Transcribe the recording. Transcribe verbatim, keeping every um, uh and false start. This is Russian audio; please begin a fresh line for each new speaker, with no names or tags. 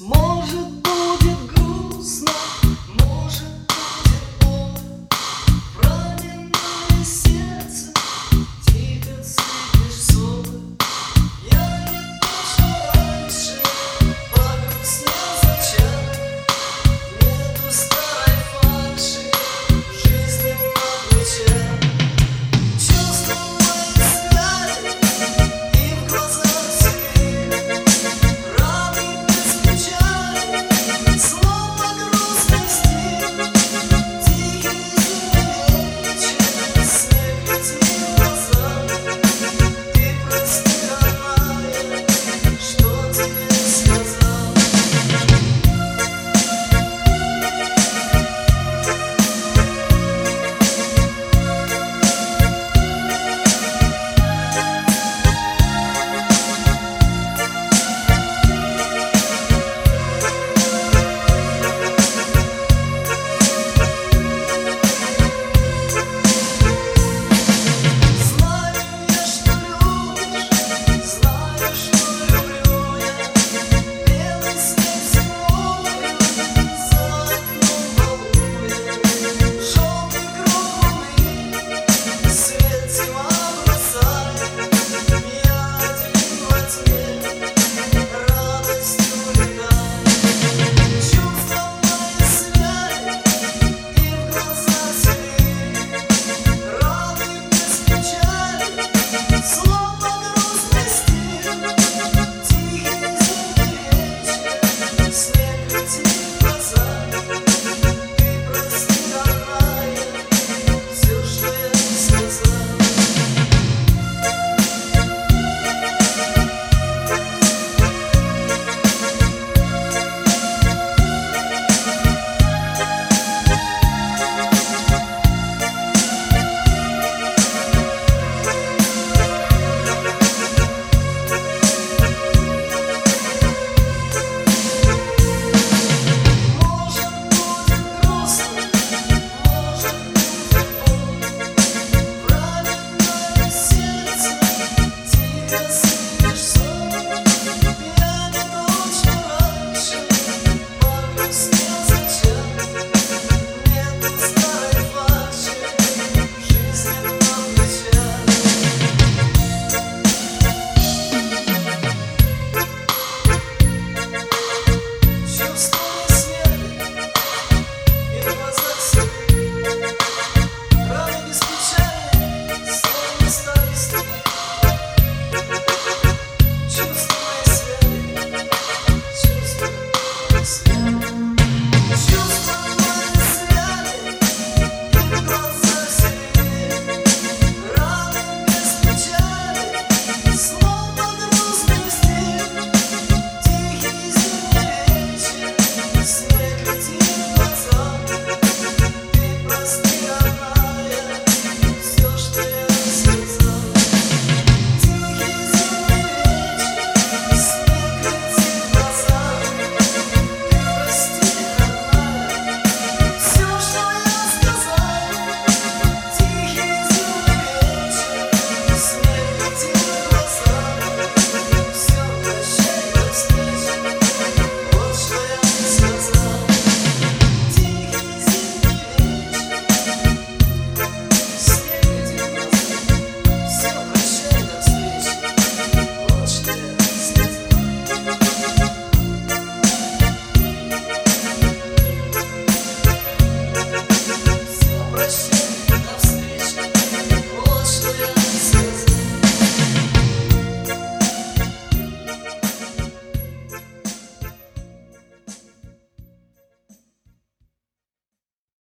Может, будет грустно, может, будет больно. В раненое сердце тихо сыпешь соль. Я не то, что раньше погрустнел зачем. Нету старой фальши в жизни по плечам. Чувства мои свяли и в глазах свет. Раны без печали, словно грустный стих. Тихий зимний вечер, снег летит в глаза. Ты прости, родная, что тебе сказал. Yes.